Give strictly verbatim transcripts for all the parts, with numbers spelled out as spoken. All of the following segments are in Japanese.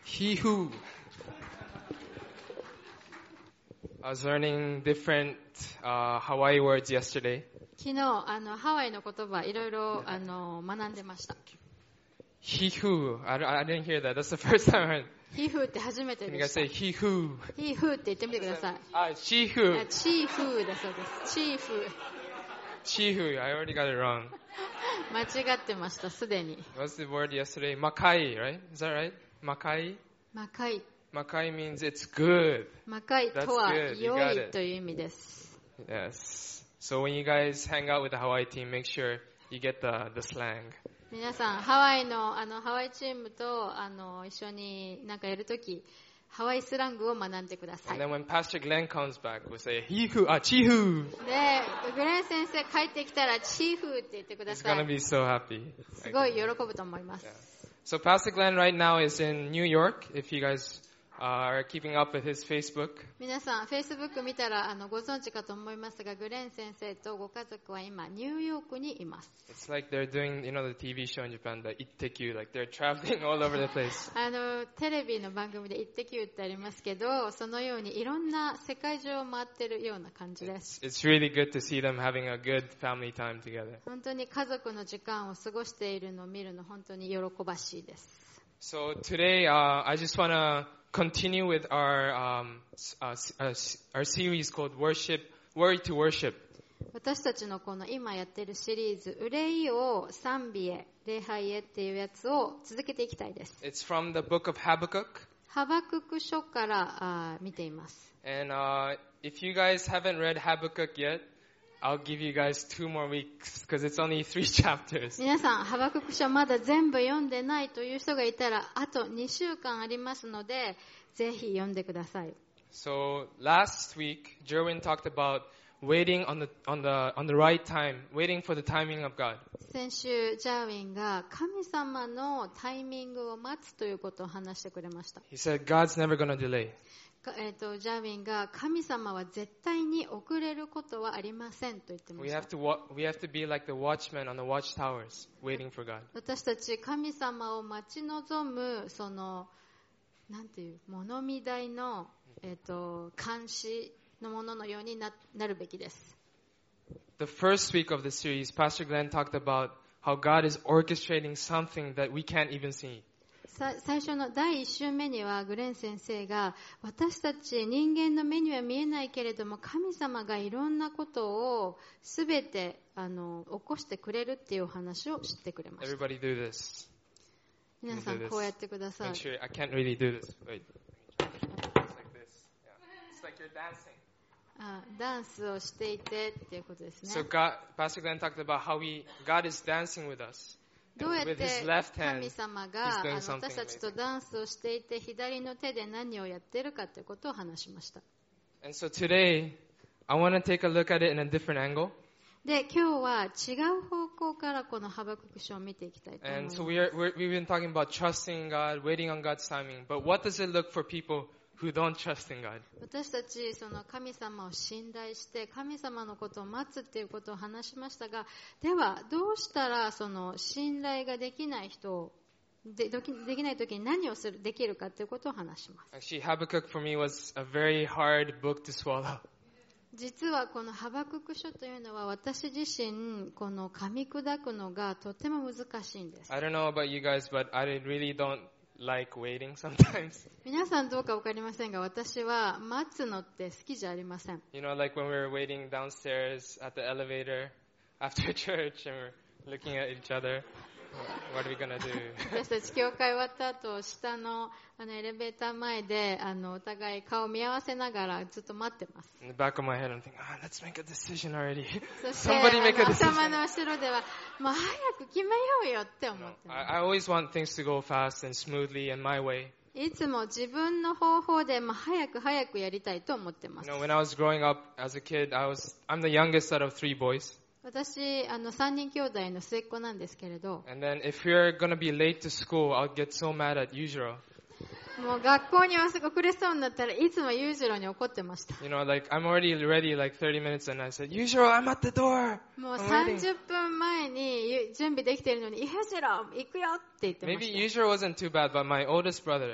He who. I was learning different uh, Hawaii words yesterday. 昨日あのハワイの言葉いろいろあの学んでました。 He who. I, I didn't hear that. That's the first time I heard. He who って初めて Can you で guys した。 say he who? He who って言ってみてください。 Ah, she who. あチーフだそうです。チーフ。 She who. I already got it wrong. 間違ってました、すでに。 What's the word yesterday? Makai, right? Is that right? Makai? 魔界。 Makai means it's good. 魔界とは That's good. You 良 got い it. という意味です。 Yes. So when you guys hang out with the Hawaii team, make sure you get the, the slang. 皆さん、ハワイの、あの、ハワイチームと、あの、一緒になんかやるとき、ハワイスラングを学んでください。 And then when Pastor Glenn comes back, we'll say, he who, ah, chi who. で、グレン先生帰ってきたら、チーフって言ってくだ He's さ gonna い。 be so happy. すごい喜ぶと思います。 So Pastor Glenn right now is in New York, if you guys uh, are keeping up with his Facebook. 皆さん、Facebook 見たら、あの、ご存知かと思いますが、グレン先生とご家族は今、ニューヨークにいます。 It's like they're doing, you know, the T V show in Japan, the Itteku, like they're traveling all over the place. あの、テレビの番組でイッテ Q ってありますけど、そのようにいろんな世界中を回ってるような感じです。 It's really good to see them having a good family time together. 本当に家族の時間を過ごしているのを見るの本当に喜ばしいです。 So today, uh, I just want to continue with our um, uh, uh, our series called Worship, Worry to Worship. 私たちのこの今やってるシリーズ、憂いを賛美へ、礼拝へっていうやつを続けていきたいです。 It's from the book of Habakkuk. ハバクク書からあ見ています。 And uh, if you guys haven't read Habakkuk yet, I'll give you guys two more weeks because it's only three chapters. 皆さん、ハバクク書まだ全部読んでないという人がいたら、あとにしゅうかんありますので、ぜひ読んでください。 So last week, Jerwin talked about waiting on the on the on the right time, waiting for the timing of God. 先週、ジャーウィンが神様のタイミングを待つということを話してくれました。 He said God's never going to delay. かえーと、ジャーウィンが神様は絶対に遅れることはありませんと言ってま We した。 have to wa- we have to be like the watchmen on the watchtowers, waiting for God. 私たち神様を待ち望むそのなんていう物見台の、えーと、監視のもののように な, なるべきです。 The first week of the series, Pastor Glenn talked about how God is orchestrating something that we can't even see. さ最初のだいいち週目にはグレン先生が私たち人間の目には見えないけれども神様がいろんなことをすべてあの起こしてくれるっていうお話をしてくれました。 Everybody do this. 皆さんこうやってください。 Make sure I can't really do this. Wait. It's like this. Yeah. It's like you're dancing. あダンスをしていてっていうことですね。 So God, Pastor Glenn talked about how we God is dancing with us. どうやっ With て his left hand, 神様が he's doing あの something 私たちとダンスをしていて左の手で何をやっているかということを話しました。 And so today, I want to take a look at it in a different angle. で今日は違う方向からこのハバクク書を見ていきたいと思い And ます。 so we are, we're, we've been talking about trusting God, waiting on God's timing. But what does it look for people who don't trust in God? 私たちその神様を信頼して神様のことを待つっていうことを話しましたが、ではどうしたらその信頼ができない人をでできできない時に何をするできるかということを話します。 Actually, Habakkuk for me was a very hard book to swallow. 実はこのハバクク書というのは私自身この噛み砕くのがとても難しいんです。 I don't know about you guys, but I really don't like waiting sometimes. 皆さんどうか分かりませんが私は待つのって好きじゃありません。 You know, like when we were waiting downstairs at the elevator after church and we're looking at each other. What are we gonna do? 私たち教会終わった後下のあのエレベーター前であのお互い顔を見合わせながらずっと待ってます。 In the back of my head, I'm thinking, ah, let's make a decision already. そして Somebody make a あの decision. 頭の後ろではもう早く決めようよって思ってま I, I always want things to go fast and smoothly in my way. す。いつも自分の方法でもう早く早くやりたいと思ってま You す。 know, when I was growing up as a kid, I was I'm the youngest out of three boys. 私あのさんにん兄弟の末っ子なんですけれど、 And then if we're gonna be late to school, I'll get so mad at Yujiro. もう学校に遅れそうになったらいつも裕次郎に怒ってました。 You know, like I'm already ready like thirty minutes, and I said, Yujiro, I'm at the door. もう I'm さん waiting. じゅっぷんまえに準備できているのに、裕次郎行くよって言ってま Maybe した。 Yujiro wasn't too bad, but my oldest brother,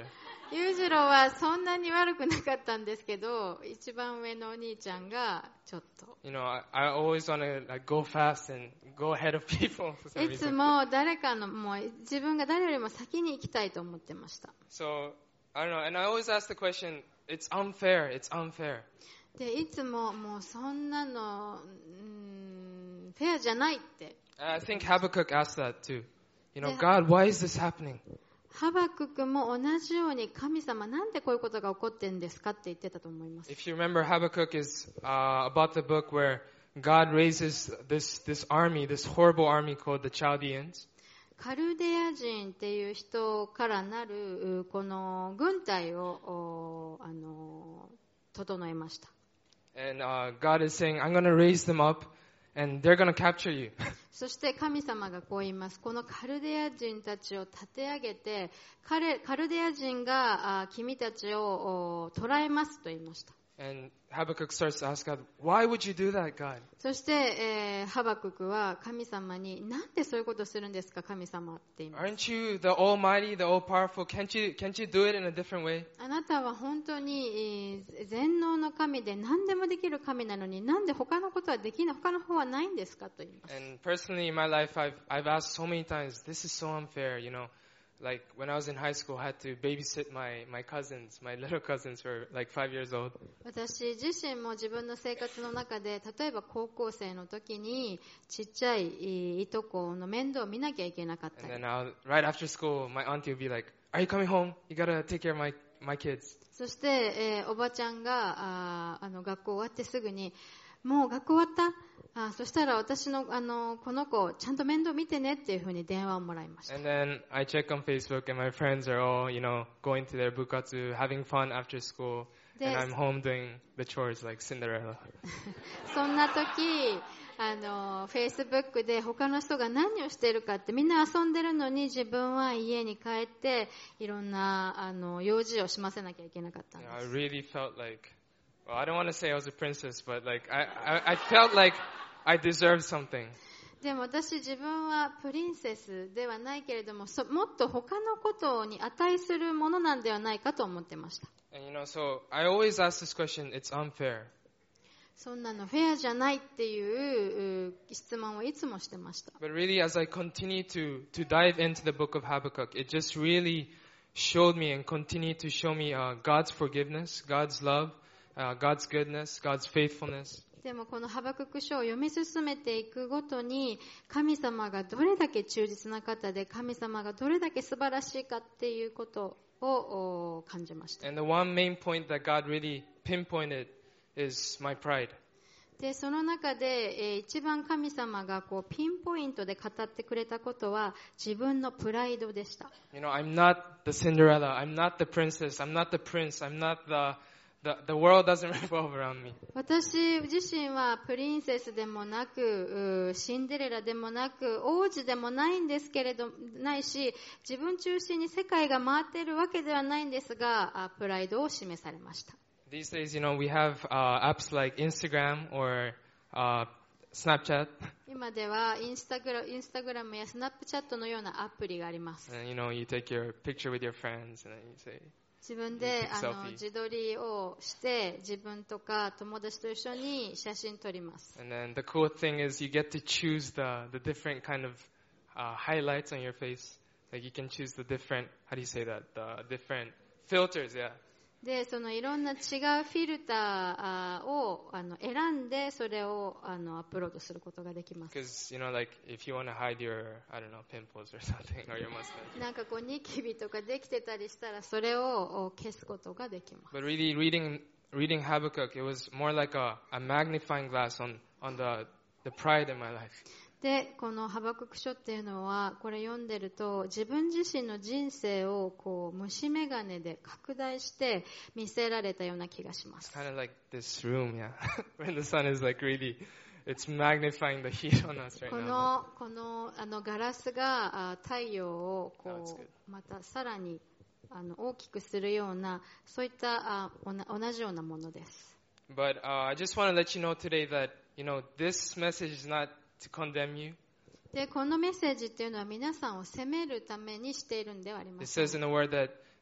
裕次郎はそんなに悪くなかったんですけど、一番上のお兄ちゃんがちょっと。 You know, I, I always want to like go fast and go ahead of people for some いつ reason. も誰かの、もう自分が誰よりも先に行きたいと思ってました。 So, I don't know, and I always ask the question, it's unfair, it's unfair. で、いつももうそんなの、うーん、フェアじゃないって。 And I think Habakkuk asked that too. You know, God, why is this happening? ハバククも同じように神様なんでこういうことが起こってんですかって言ってたと思います。 If you remember, Habakkuk is uh, about the book where God raises this, this army, this horrible army called the Chaldeans. カルデア人っていう人からなるこの軍隊をあの整えました。 And uh, God is saying, I'm going to raise them up and they're going to capture you. そして神様がこう言います。このカルデア人たちを立て上げて、彼カルデア人があ君たちを捕らえますと言いました。 And Habakkuk starts to ask God, why would you do that, God? そして、えー、ハバククは神様に、なんでそういうことをするんですか、神様って言います。 Aren't you the Almighty, the All-Powerful? Can't you, can't you do it in a different way? あなたは本当に、えー、全能の神で何でもできる神なのに、なんで他のことはできない、他の方はないんですかと言います。 And personally in my life, I've, I've asked so many times, this is so unfair, you know. Like when I was in high school, I had to babysit my, my cousins, my little cousins were like five years old. 私自身も自分の生活の中で、例えば高校生の時にちっちゃいいとこの面倒を見なきゃいけなかったり。 And then I'll, right after school, my auntie would be like, "Are you coming home? You gotta take care of my my kids." そして、えー、おばちゃんがああの学校終わってすぐに、もう学校終わった？あそしたら私の、あのこの子ちゃんと面倒見てねっていうふうに電話をもらいました。 And then I check on Facebook and my friends are all, you know, going to their bukatsu, having fun after school, and I'm home doing the chores like Cinderella. そんな時、あの Facebook で他の人が何をしているかってみんな遊んでるのに自分は家に帰っていろんなあの用事を済ませなきゃいけなかったんです。 You know, I really felt like, well, I don't want to say I was a princess, but like I, I, I felt like I deserved something. でも私自分はプリンセスではないけれども、そもっと他のことに値するものなんではないかと思ってました。 And you know, so I always ask this question, it's unfair. そんなのフェアじゃないっていう質問をいつもしてました。 But really, as I continue to, to dive into the book of Habakkuk, it just really showed me and continued to show me uh, God's forgiveness, God's love, uh, God's goodness, God's faithfulness. でもこのハバクク書を読み進めていくごとに神様がどれだけ忠実な方で神様がどれだけ素晴らしいかっていうことを感じました。 And the one main point that God really pinpointed is my pride. でその中で、えー、一番神様がこうピンポイントで語ってくれたことは自分のプライドでした。 You know, I'm not the Cinderella, I'm not the princess, I'm not the prince, I'm not the The, the world doesn't revolve around me. 私自身はプリンセスでもなくシンデレラでもなく王子でもないんですけれどないし自分中心に世界が回っているわけではないんですがプライドを示されました。 These days, you know, we have uh, apps like Instagram or uh, Snapchat. 今ではインスタグラ、インスタグラムやスナップチャットのようなアプリがあります。 And, you know, you take your picture with your friends and then you say, 自分であの自撮りをして自分とか友達と一緒に写真撮ります。 and then the cool thing is you get to choose the, the different kind of uh, highlights on your face. Like you can choose the different, how do you say that? The different filters, yeah. でそのいろんな違うフィルターをあの選んでそれをあのアップロードすることができます。 Because, you know, like if you want to hide your, I don't know, pimples or something or your mustache. なんかこうニキビとかできてたりしたらそれを消すことができます。 But really reading reading Habakkuk, it was more like a, a magnifying glass on, on the, the pride in my life. でこのハバクク書っていうのはこれ読んでると自分自身の人生をこう虫眼鏡で拡大して見せられたような気がします。 It's kind of like this room, yeah. When the sun is like really, it's magnifying the heat on us right こ now. のこのあのガラスがあ太陽をこうまたさらにあの大きくするようなそういったあおな同じようなものです。 But uh, I just want to let you know today that, you know, this message is not to condemn you. でこのメッセージっていうのは皆さんを責めるためにしているんではありま It せん。 says in the word that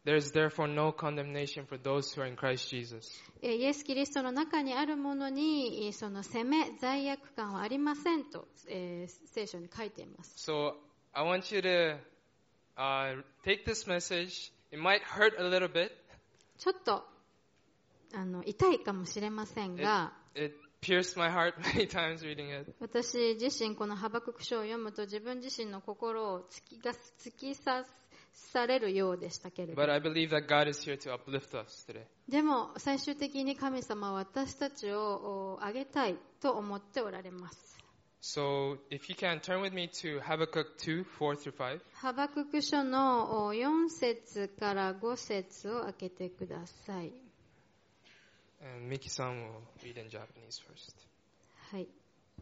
There is therefore no condemnation for those who are in Christ Jesus. えーイエス・キリストの中にあるものにえーその責め、罪悪感はありませんと、えー聖書に書いています。 So I want you to uh, take this message. It might hurt a little bit. ちょっとあの痛いかもしれません It, が、 it pierced my heart many times reading it. 私自身このハバクク書を読むと自分自身の心を突きが突き刺されるようでしたけれど、 But I believe that God is here to uplift us today. でも最終的に神様は私たちをお上げたいと思っておられます。 So if you can turn with me to Habakkuk two, four through five. ハバクク書のおよん節からご節を開けてください。 And Miki-san will read in Japanese first. はい。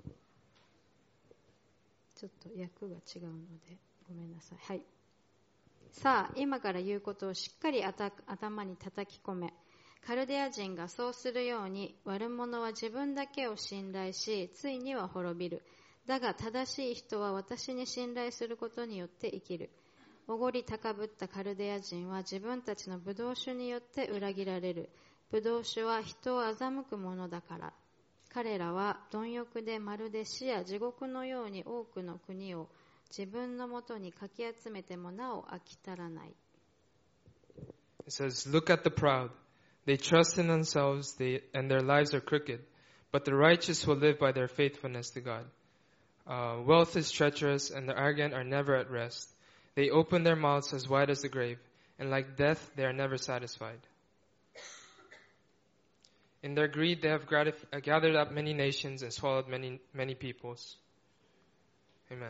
ちょっと訳が違うのでごめんなさい。はい。さあ、今から言うことをしっかり頭に叩き込め。カルデア人がそうするように、悪者は自分だけを信頼し、ついには滅びる。だが正しい人は私に信頼することによって生きる。おごり高ぶったカルデア人は自分たちのブドウ酒によって裏切られる。ブドウ酒は人を欺くものだから。彼らは貪欲でまるで死や地獄のように多くの国を自分のもとにかき集めてもなお飽き足らない。 It says, "Look at the proud. They trust in themselves, they, and their lives are crooked. But the righteous will live by their faithfulness to God. Uh, wealth is treacherous, and the arrogant are never at rest. They open their mouths as wide as the grave, and like death, they are never satisfied. In their greed, they have gratif- uh, gathered up many nations and swallowed many, many peoples." Amen.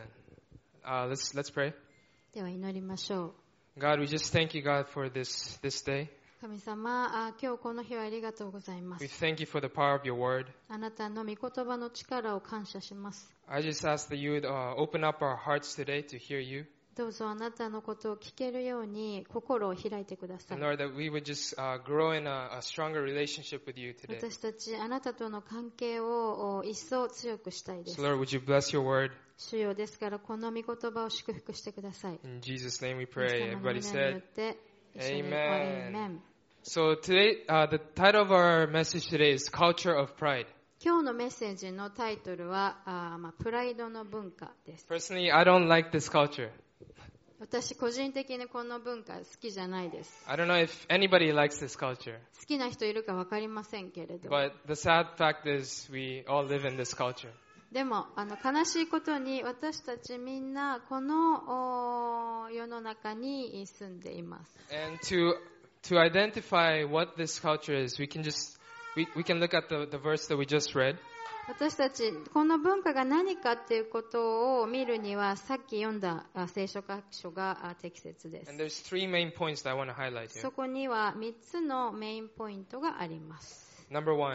Uh, let's let's pray. では祈りましょう。 God, we just thank you, God, for this this day. 神様、あ今日この日はありがとうございま We す。 thank you for the power of your word. あなたの御言葉の力を感謝します。 I just ask that you would uh, open up our hearts today to hear you. どうぞあなたのことを聞けるように心を開いてください。 And Lord, that we would just uh, grow in a, a stronger relationship with you today. 私たちあなたとの関係をお一層強くしたいです。 So Lord, would you bless your word? 主よですからこの御言葉を祝福してください。 In Jesus' name we イエ pray. ス様の Everybody 皆によっ said. て一緒に Amen. Amen. So today, uh, the title of our message today is Culture of Pride. 今日のメッセージのタイトルはあ、まあ、プライドの文化です。 Personally, I don't like this culture. 私個人的にこの文化好きじゃないです。 I don't know if anybody likes this culture. 好きな人いるか分かりませんけれど。 But the sad fact is we all live in this culture. でもあの悲しいことに私たちみんなこのお世の中に住んでいます。 And to to identify what this culture is, we can just we, we can look at the, the verse that we just read. 私たちこの文化が何かっていうことを見るにはさっき読んだあ聖書箇所があ適切です。 And there's three main points that I want to highlight here. そこにはみっつのメインポイントがあります。 Number one,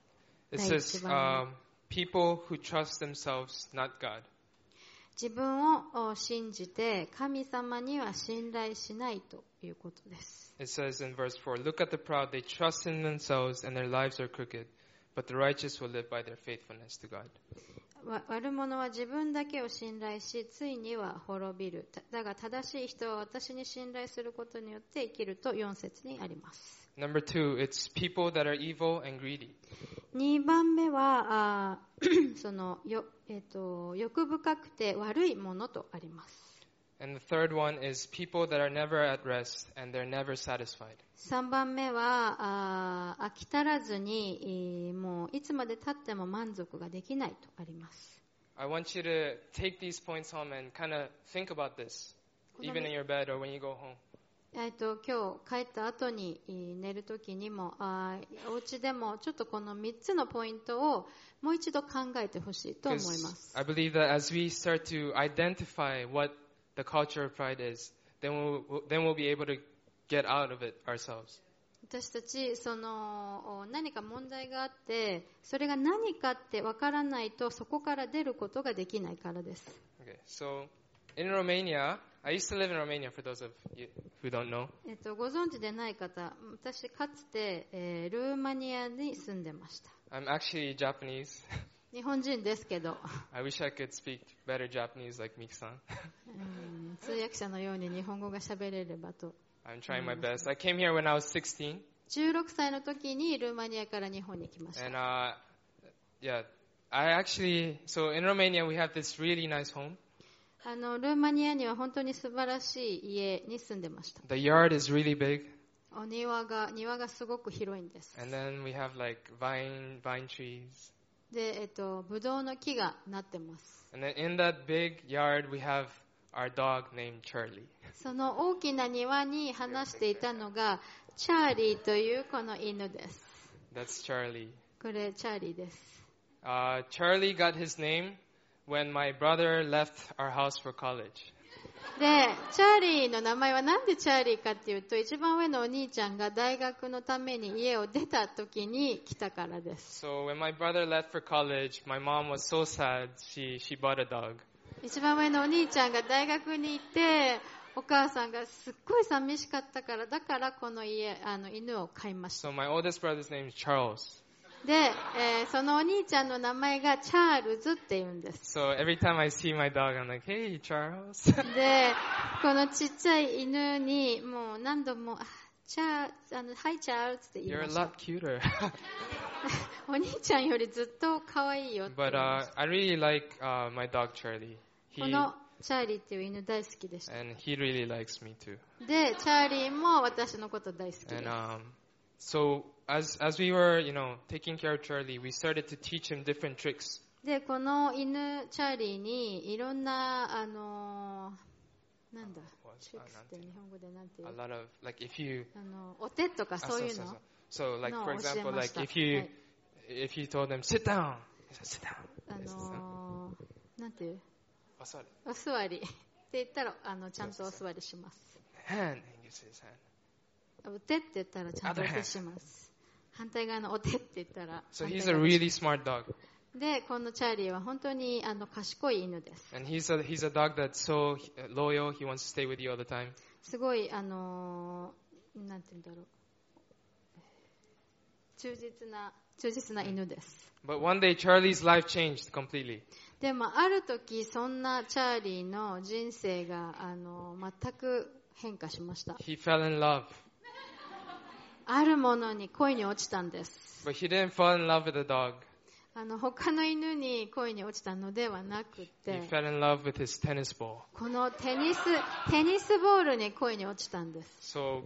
it 第 says 一番 um, people who trust themselves, not God. 自分をお信じて神様には信頼しないということです。 It says in verse four, "Look at the proud; they trust in themselves, and their lives are crooked. But the righteous will live by their faithfulness to God." わ悪者は自分だけを信頼しついには滅びる。ただが正しい人は私に信頼することによって生きるとよん節にあります。 Number two, it's people that are evil and greedy. にばんめはあそのよ、えーと、欲深くて悪いものとあります。 And the third one is people that are never at rest and they're never satisfied. さんばんめはあ飽き足らずに、えーもういつまで経っても満足ができないとあります。 I want you to take these points home and kind of think about this, even in your bed or when you go home. えーと今日帰った後にえー寝るときにもあお家でもちょっとこのみっつのポイントをもう一度考えてほしいと思いま Because す。 I believe that as we start to identify what the culture of pride is, then we'll, then we'll be able to get out of it ourselves. 私たちその何か問題があってそれが何かってわからないとそこから出ることができないからです。 Okay, so in Romania, I used to live in Romania for those of you who don't know. えっと、ご存知でない方、私かつて、えールーマニアに住んでました。 I'm actually Japanese. 日本人ですけど、 I wish I could speak better Japanese like Miki-san. うん通訳者のように日本語が喋れればと I'm trying my best. I came here when I was sixteen. じゅうろくさいの時にルーマニアから日本に来ました。 And uh, yeah, I actually, so in Romania we have this really nice home. あのルーマニアには本当に素晴らしい家に住んでました。 The yard is really big. お庭が庭がすごく広いんです。 And then we have like vine vine trees. で、えっとブドウの木がなってます。 And then in that big yard we have our dog named Charlie. その大きな庭に話していたのがチャーリーというこの犬です。 That's Charlie. これチャーリーです。 Uh, Charlie got his name when my brother left our house for college. で、チャーリーの名前はなんでチャーリーかっていうと、一番上のお兄ちゃんが大学のために家を出た時に来たからです。 So when my brother left for college, my mom was so sad. She she bought a dog. 一番上のお兄ちゃんが大学に行って、お母さんがすっごい寂しかったから、だからこの家、あの犬を飼いました。 So my oldest brother's name is Charles. で、えーそのお兄ちゃんの名前がチャールズって言うんです。 So every time I see my dog, I'm like, "Hey, Charles." で、このちっちゃい犬にもう何度も、あチャー、あの、ハイチャールズって言い You're ま a した。 lot cuter. お兄ちゃんよりずっと可愛いよって言い But ま uh, した。 I really like uh, my dog Charlie. こ He のチャーリーっていう犬大好きでした。 and he really likes me too. で、チャーリーも私のこと大好きです。 And um, so as as we were, you know, taking care of Charlie, we started to teach him different tricks. で、この犬、チャーリーにいろんな、あのー、なんだ、トリックスって日本語でなんていう A lot of like if you あの、お手とかそういうの so, so, so like No, for example, 教えました。 like if you はい。 if you told them sit down, he said, sit down. あ Yes, sit down. のー、なんていう Oh, sorry. お座りって言ったらあのちゃんとお座りします。 Hand. He gives his hand. お手って言ったらちゃんとお手します。反対側のお手って言ったら So 反対 he's 側 a で really smart dog, で、このチャーリーは本当にあの賢い犬です。 and he's a he's a dog that's so uh, loyal. He wants to stay with you all the time. すごいあのー、なんて言うんだろう、忠実な忠実な犬です。 But one day, Charlie's life changed completely. でもある時そんなチャーリーの人生があの全く変化しました。 He fell in love, あるものに恋に落ちたんです。 but he didn't fall in love with the dog. あの他の犬に恋に落ちたのではなく He て、 fell in love with his tennis ball. このテニステニスボールに恋に落ちたんです。 So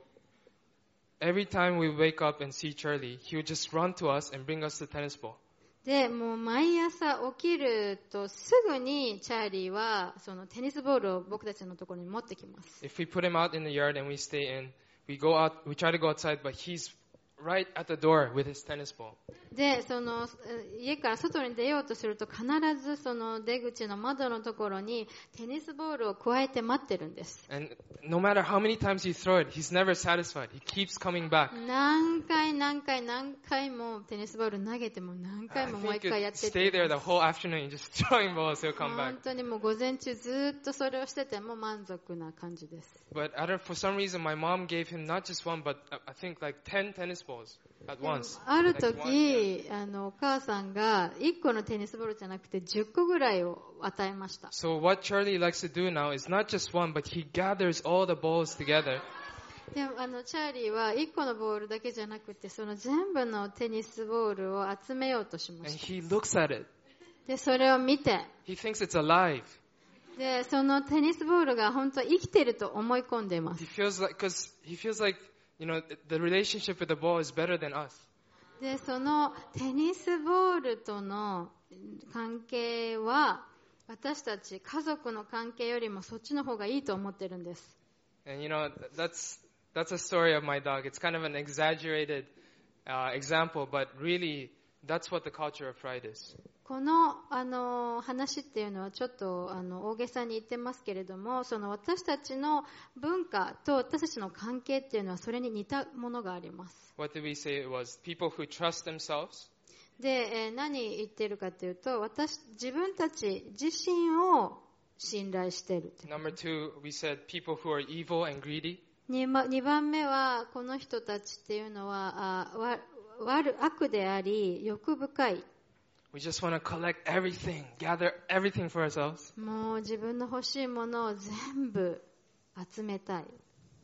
every time we wake up and see Charlie, he would just run to us and bring us the tennis ball. で、もう毎朝起きるとすぐにチャーリーはそのテニスボールを僕たちのところに持ってきます。 If we put him out in the yard and we stay in, we go out, we try to go outside, but he's right at the door with his tennis ball. で、その家から外に出ようとすると必ずその出口の窓のところにテニスボールを加えて待ってるんです。 And no matter how many times you throw it, he's never satisfied. He keeps coming back. 何回何回何回もテニスボール投げても何 I 回ももう think 一回や you'd って stay て there the whole afternoon just throwing balls, he'll come 本 back. 当にもう午前中ずっとそれをしてても満足な感じです。 But I don't, for some reason, my mom gave him not just one, but uh, I think like ten tennis balls at でも once. ある Like one, 時あのお母さんがいっこのテニスボールじゃなくてじゅっこぐらいを与えました。 So what Charlie likes to do now is not just one, but he gathers all the balls together. でもあのチャーリーはいっこのボールだけじゃなくてその全部のテニスボールを集めようとしま And した。 he looks at it. でそれを見て He thinks it's alive. でそのテニスボールが本当生きてると思い込んでいま He す。 feels like, because he feels like, you know, the relationship with the ball is better than us. でそのテニスボールとの関係は私たち家族の関係よりもそっちの方がいいと思ってるんです。 And you know, th- that's that's a story of my dog. It's kind of an exaggerated uh, example, but really, that's what the culture of pride is. この、あの話っていうのはちょっとあの大げさに言ってますけれども、その私たちの文化と私たちの関係っていうのはそれに似たものがあります。 What did we say? It was people who trust themselves, で、えー何言ってるかというと、私自分たち自身を信頼しているって。 number two, we said people who are evil and greedy, にばんめはこの人たちっていうのはあわ悪悪であり欲深い。 we just want to collect everything, gather everything for ourselves. もう自分の欲しいものを全部集めたい。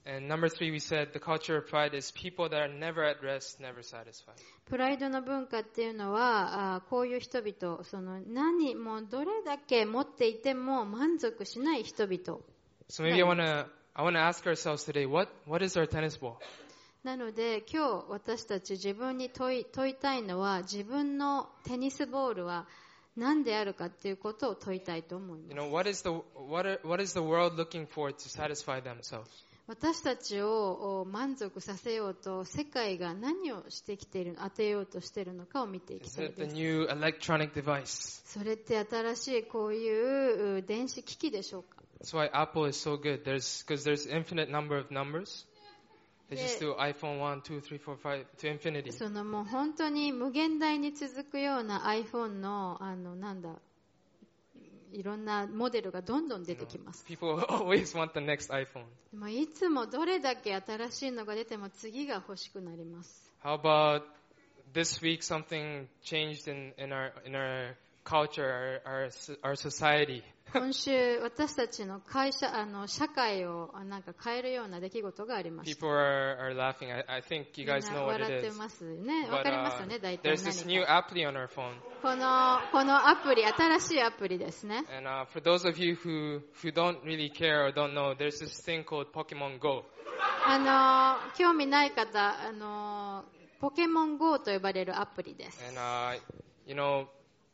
And number three, we said the culture of pride is people that are never at rest, never satisfied. プライドの文化っていうのは、あこういう人々、その何もどれだけ持っていても満足しない人々。 So maybe I want to I want to ask ourselves today, what what is our tennis ball? なので今日私たち自分に問い、問いたいのは自分のテニスボールは何であるかっていうことを問いたいと思います。 You know, what is the what are, what is the world looking for to satisfy themselves? 私たちを満足させようと世界が何をしてきている当てようとしているのかを見ていき Is たい it で the す。 new electronic device? それって新しいこういう電子機器でしょうか。 That's why Apple is so good. There's because there's infinite number of numbers. They just do iPhone one, two, three, four, five to infinity. そのもう本当に無限大に続くような iPhone のあのなんだいろんなモデルがどんどん出てきます。 People always want the next iPhone. でもいつもどれだけ新しいのが出ても次が欲しくなります。 How about this week something changed in, in our in our culture, our our, our society? 今週私たちの会社あの社会をなんか変えるような出来事がありました。 People are, are laughing. I, I think you guys みんな know what 笑 it って is. ますね。 But, わかります uh, よね。大体 there's this 何 new か。 app on our phone. このこのアプリ新しいアプリですね。 And uh, for those of you who, who don't really care or don't know, there's this thing called Pokemon Go. あの興味ない方あのポケモン ゴー と呼ばれるアプリです。 And, uh, you know,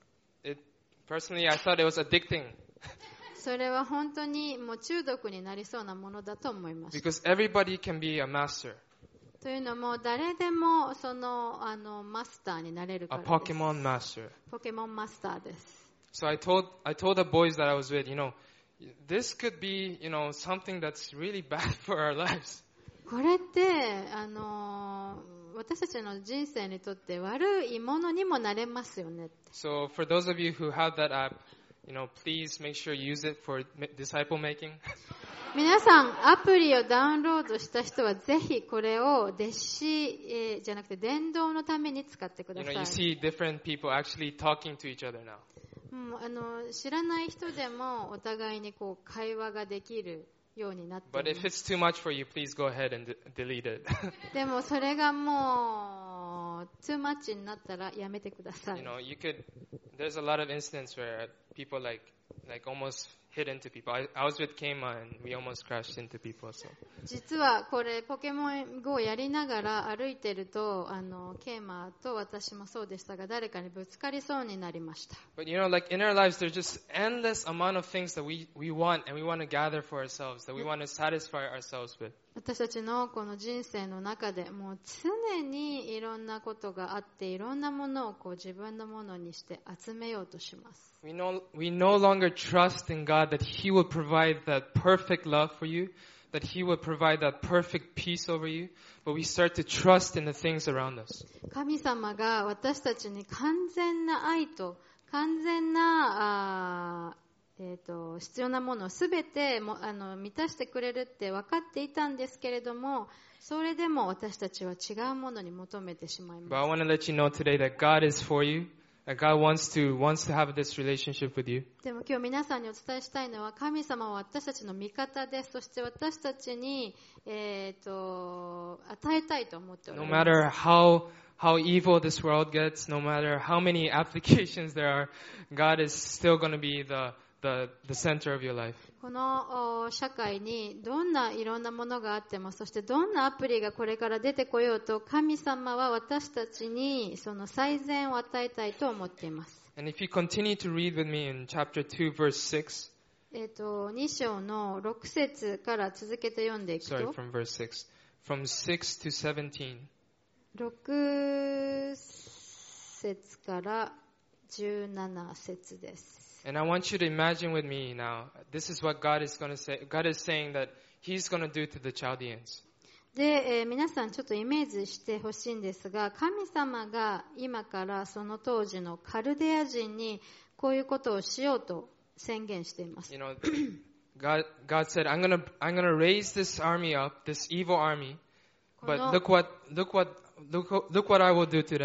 it, personally, I thought it was addicting. それは本当にもう中毒になりそうなものだと思います。 Because everybody can be a master, というのも誰でもそのあのマスターになれるか a らです。 Pokemon master. ポケモンマスターです。 So I told, I told the boys that I was with, you know, this could be, you know, something that's really bad for our lives. これってあの私たちの人生にとって悪いものにもなれますよね。 So for those of you who have that app, you know, please make sure you use it for disciple making. 皆さんアプリをダウンロードした人はぜひこれを弟子、えー、じゃなくて伝道のために使ってくだ You さ know, い。 you see different people actually talking to each other now. うんあの知らない人でもお互いにこう会話ができるようになってい But ま if す。 it's too much for you, please go ahead and de- delete it. でもそれがもう too much になったらやめてくださ You い。 know, you could, there's a lot of instances where people like, like almost hit into people. I, I was with Kema and we almost crashed into people, so. 実はこれポケモン ゴー をやりながら歩いてるとあのケイマーと私もそうでしたが誰かにぶつかりそうになりました。 But you know, like in our lives, there's just endless amount of things that we, we want and we want to gather for ourselves, that we want to satisfy ourselves with. 私たちのこの人生の中でもう常にいろんなことがあっていろんなものをこう自分のものにして集めようとします。 We no, we no longer trust in God that He will provide that perfect love for you, that He will provide that perfect peace over you, but we start to trust in the things around us. 神様が私たちに完全な愛と完全なあえー、と必要なものをすべてもあの満たしてくれるって分かっていたんですけれどもそれでも私たちは違うものに求めてしまい But I ます。 want to let you know today that God is for you, that God wants to, wants to have this relationship with you. でも今日皆さんにお伝えしたいのは神様は私たちの味方です。そして私たちに、えー、と与えたいと思っており No ます。 matter how, how evil this world gets, no matter how many applications there are, God is still going to be the, the, the center of your life. このお社会にどんないろんなものがあってもそしてどんなアプリがこれから出てこようと神様は私たちにその最善を与えたいと思っています。 And if you continue to read with me in chapter two, verse six, えっとに章のろく節から続けて読んでいく sorry, と from verse six, from six to seventeen. ろく節からじゅうなな節です。 And I want you to imagine with me now, this is what God is going to say. God is saying that He's going to do to the Chaldeans. で、えー皆さんちょっとイメージしてほしいんですが神様が今からその当時のカルデア人にこういうことをしようと宣言しています。 You know, God, God said, I'm going to, I'm going to raise this army up, this evil army, but look what, look what, look, look what I will do to them.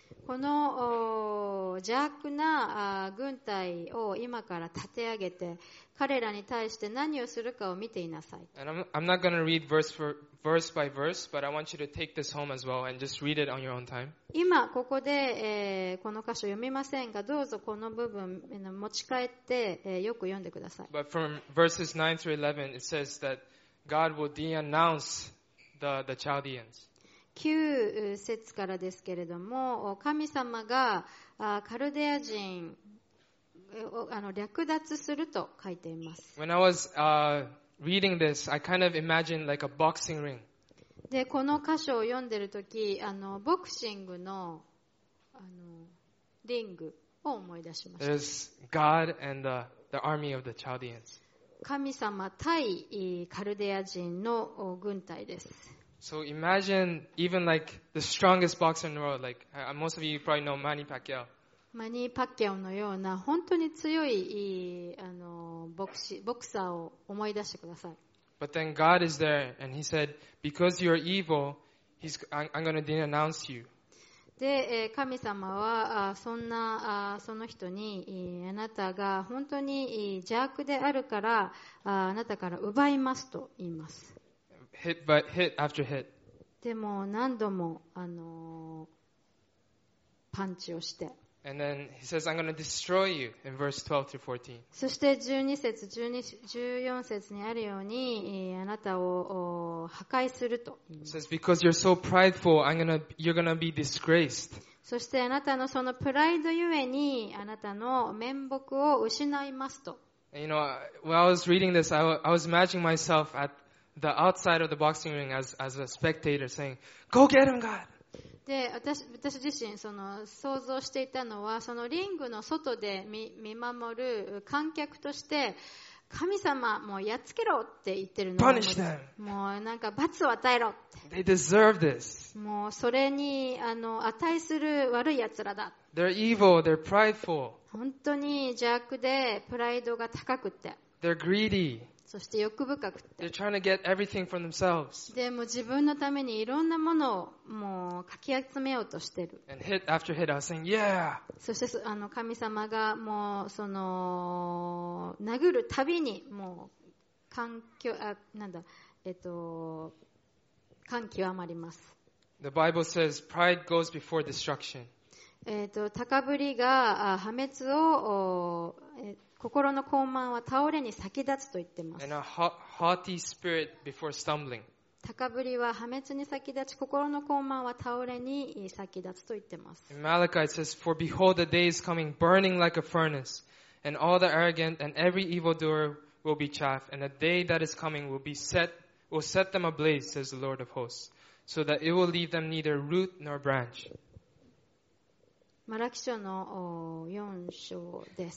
このお邪悪なあ軍隊を今から立て上げて、彼らに対して何をするかを見ていなさい。 And I'm, I'm not going to read verse for, verse by verse, but I want you to take this home as well and just read it on your own time. 今ここで、えーこの箇所読みませんが、どうぞこの部分えー持ち帰って、えーよく読んでください。 But from verses nine through eleven, it says that God will de-announce the, the Chaldeans. きゅう節からですけれども、神様があカルデア人をあの略奪すると書いています。 When I was uh, reading this, I kind of imagined like a boxing ring. でこの箇所を読んでるとき、あのボクシングのあのリングを思い出しました。 There's God and the, the army of the Chaldeans. 神様対カルデア人の軍隊です。 So imagine even like the strongest boxer in the world, like uh, most of you probably know Manny Pacquiao. マニー・パッキャオのような本当に強いあのボクシボクサーを思い出してください。 But then God is there and he said, because you're evil, he's, I'm, I'm going to de-announce you. で、えー神様はあそんなあその人にえーあなたが本当にえー邪悪であるからああなたから奪いますと言います。 Hit but hit after hit. でも何度も、あのーパンチをして、 And then he says, I'm going to destroy you in verse twelve through fourteen. そしてじゅうに節、じゅうに、じゅうよん節にあるように、えーあなたをお破壊すると言いま It す。 says, because you're so prideful, I'm gonna, you're going to be disgraced. そしてあなたのそのプライドゆえにあなたの面目を失いますと。 And, you know, when I was reading this, I, wa- I was imagining myself at the outside of the boxing ring as, as a spectator saying, go get him, God. で 私, 私自身その想像していたのは、そのリングの外で 見, 見守る観客として、神様もうやっつけろって言ってるのを思い出す。 Punish them. もうなんか罰を与えろって、 They deserve this. もうそれにあの値する悪い奴らだ。 They're evil. They're prideful. 本当に邪悪でプライドが高くて、 They're greedy. そして欲深くて、 They're trying to get everything for themselves. でもう自分のためにいろんなものをもうかき集めようとしてる。 And hit after hit, I was saying, yeah. そしてそあの神様がもうその殴るたびにもう環境あなんだえっと感極まります。 The Bible says pride goes before destruction. えっと高ぶりがあ破滅をおえ心の傲慢は倒れに先立つと言ってます。 And a ha- haughty spirit before stumbling. 高ぶりは破滅に先立ち、心の傲慢は倒れに先立つと言ってます。 In Malachi it says, for behold the day is coming burning like a furnace, and all the arrogant and every evildoer will be chaff, and the day that is coming will be set, will set them ablaze, says the Lord of hosts, so that it will leave them neither root nor branch. マラキ書のおよん章です。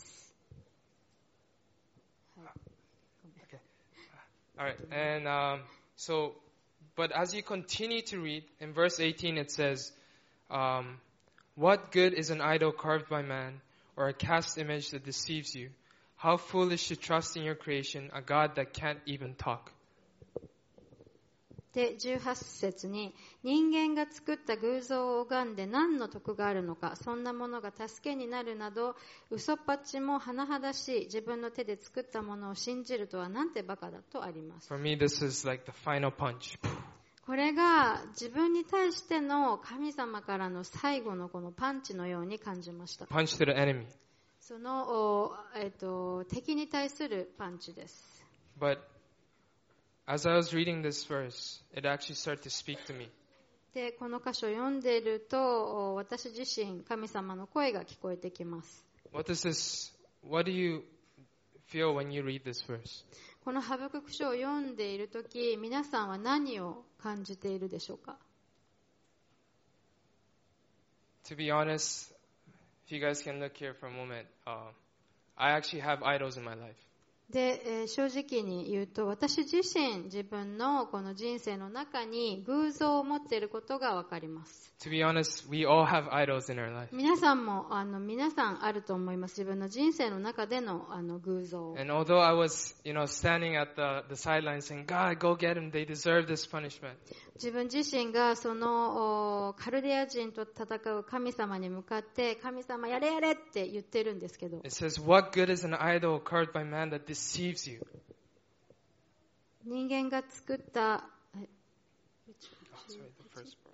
All right, and um, so, but as you continue to read, in verse eighteen it says, um, what good is an idol carved by man, or a cast image that deceives you? How foolish to trust in your creation, a God that can't even talk. でじゅうはち節に、人間が作った偶像を拝んで何の得があるのか、そんなものが助けになるなど、嘘っぱちも甚だしい自分の手で作ったものを信じるとはなんてバカだとあります。 For me, this is like the final punch. これが自分に対しての神様からの最後のこのパンチのように感じました。 Punch to the enemy. その、おえっと、敵に対するパンチです。 But as I was reading this verse, it actually started to speak to me. でこの箇所を読んでいると、私自身神様の声が聞こえてきます。 What does this, what do you feel when you read this verse? このハバクク書を読んでいるとき、皆さんは何を感じているでしょうか。 To be honest, if you guys can look here for a moment, uh, I actually have idols in my life. で、えー正直に言うと、私自身自分のこの人生の中に偶像を持っていることがわかります。 To be honest, we all have idols in our life. 皆さんもあの皆さんあると思います。自分の人生の中でのあの偶像。 And although I was, you know, standing at the, the sidelines saying, God, go get them, they deserve this punishment. 自分自身がそのおカルデア人と戦う神様に向かって神様やれやれって言ってるんですけど、 It says, "What good is an idol carved by man that deceives you?" 人間が作ったえ Oh, sorry, the first part.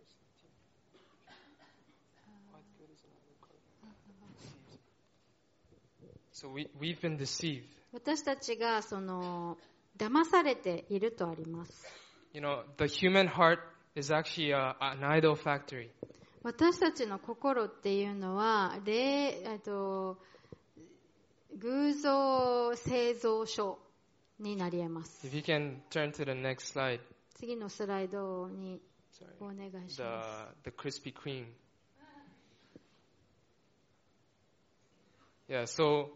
What good is an idol carved by man that deceives you? So we we've been deceived. 私たちがその騙されているとあります。 You know, the human heart is actually a, an idol factory. 私たちの心っていうのは霊えっと偶像製造所になり得ます。 If you can turn to the next slide, 次のスライドに sorry, お願いします。 the the Krispy Kreme. Yeah, so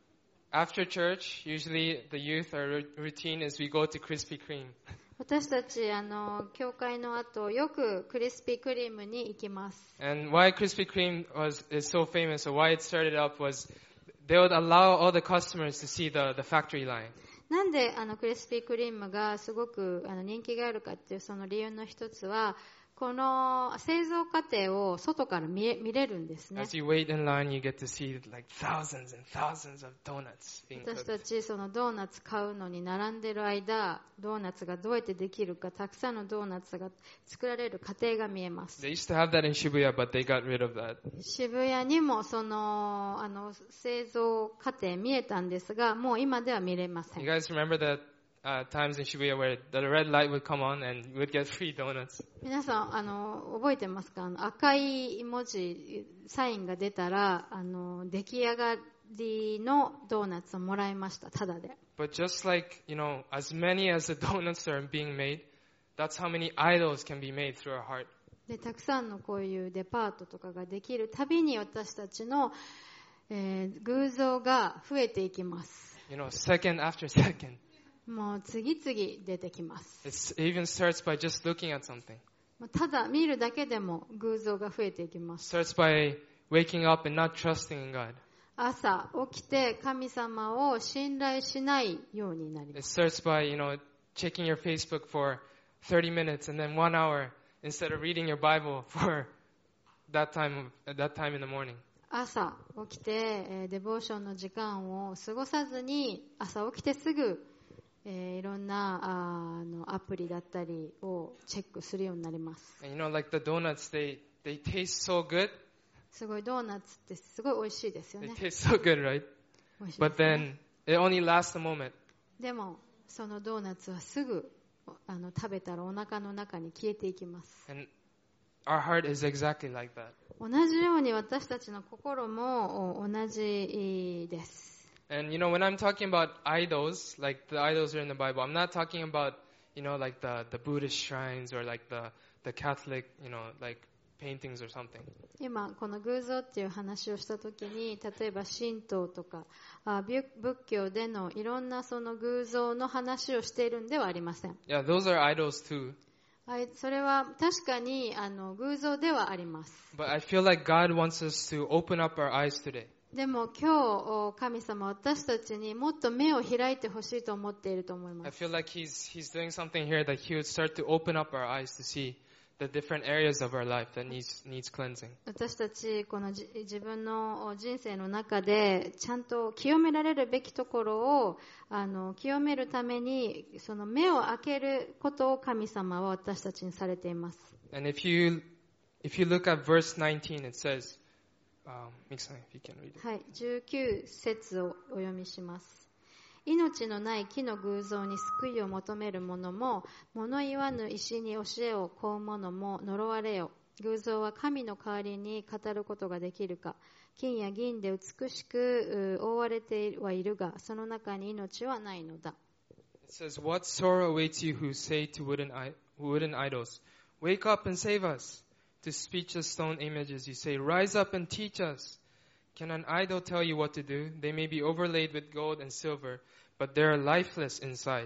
after church, usually the youth, our routine is we go to Krispy Kreme. 私たちあの教会の後よくクリスピークリームに行きます。 And why Krispy Kreme was is so famous, or why it started up, was they would allow all the customers to see the, the factory line. なんであのクリスピークリームがすごくあの人気があるかっていうその理由の一つは、この製造過程を外から見れ、見れるんですね。 As you wait in line, you get to see like thousands and thousands of donuts being 私た cooked. ちそのドーナツ買うのに並んでる間、ドーナツがどうやってできるか、たくさんのドーナツが作られる過程が見えます。 They used to have that in Shibuya, but they got rid of that. 渋谷にもそのあの製造過程見えたんですが、もう今では見れませ You ん。 guys remember the uh, times in Shibuya where the red light would come on and you would get free donuts? 皆さんあの覚えてますか？あの赤い文字サインが出たらあの出来上がりのドーナツをもらいました、ただで。 But just like, you know, as many as the donuts are being made, that's how many idols can be made through our heart. でたくさんのこういうデパートとかができるたびに私たちの、えー偶像が増えていきます。 You know, second after second. もう次々出てきます。 It's, it even starts by just looking at something. もうただ見るだけでも偶像が増えていきま It す。 starts by waking up and not trusting in God. 朝起きて神様を信頼しないようになり It ます。 starts by, you know, checking your Facebook for thirty minutes and then one hour instead of reading your Bible for that time of, at that time in the morning. 朝起きて、えーデボーションの時間を過ごさずに朝起きてすぐ、えーいろんなあーあのアプリだったりをチェックするようになります。 And you know, like the donuts, they, they taste so good. すごいドーナツってすごい美味しいですよ They ね。 taste so good, right? 美味しいで But すね then it only lasts a moment. でもそのドーナツはすぐあの食べたらお腹の中に消えていきます。 And our heart is exactly like that. 同じように私たちの心もお同じです。 And you know, when I'm talking about idols, like the idols are in the Bible, I'm not talking about, you know, like the, the Buddhist shrines or like the, the Catholic, you know, like paintings or something. 今この偶像っていう話をしたときに、例えば神道とかあ仏仏教でのいろんなその偶像の話をしているんではありません。 Yeah, those are idols too. はい、それは確かにあの偶像ではあります。 But I feel like God wants us to open up our eyes today. でも今日神様は私たちにもっと目を開いてほしいと思っていると思い I ます。 feel like He's He's doing something here that He would start to open up our eyes to see the different areas of our life that needs needs cleansing. 私たちこのじ自分の人生の中でちゃんと清められるべきところをあの清めるためにその目を開けることを神様は私たちにされています。 And if you if you look at verse nineteen, it says, um, Miksan, if you can read it. はい、じゅうきゅう節をお読みします。命のない木の偶像に救いを求める者も、物言わぬ石に教えを請う者も呪われよ。偶像は神の代わりに語ることができるか。金や銀で美しく覆われてはいるが、その中に命はないのだ。 It says, "What sorrow awaits you who say to wooden I- wooden idols, wake up and save us. To speechless stone images you say, rise up and teach us. Can an idol tell you what to do? They may be overlaid with gold and silver, but they are lifeless inside."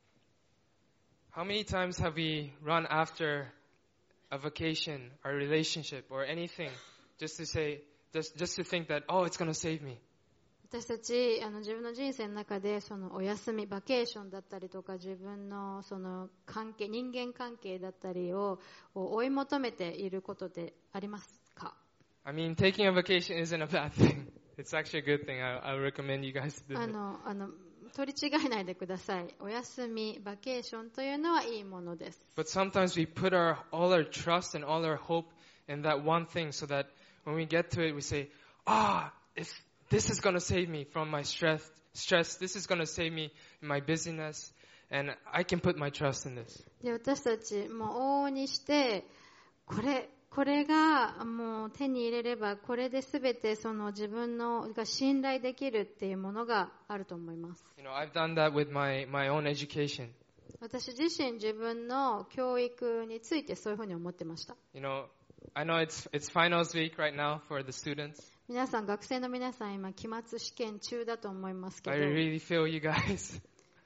How many times have we run after a vacation, or a relationship, or anything, just to say, just just to think that, oh, it's going to save me? 私たちあの自分の人生の中でそのお休みバケーションだったりとか自分のその関係人間関係だったりを追い求めていることでありますか？ I mean, taking a vacation isn't a bad thing. It's actually a good thing. I, I recommend you guys to do あ it. のあの取り違えないでください。お休みバケーションというのはいいものです。 But sometimes we put our all our trust and all our hope in that one thing, so that when we get to it, we say, "Ah, if this is going to save me from my stress, stress. This is going to save me in my busyness, and I can put my trust in this." で私たちもう往々にしてこれこれがもう手に入れればこれで全てその自分のが信頼できるっていうものがあると思います。 You know, I've done that with my my own education. 私自身自分の教育についてそういうふうに思ってました。 You know, I know it's it's finals week right now for the students. 皆さん学生の皆さん今期末試験中だと思いますけ I ど、 really feel you guys.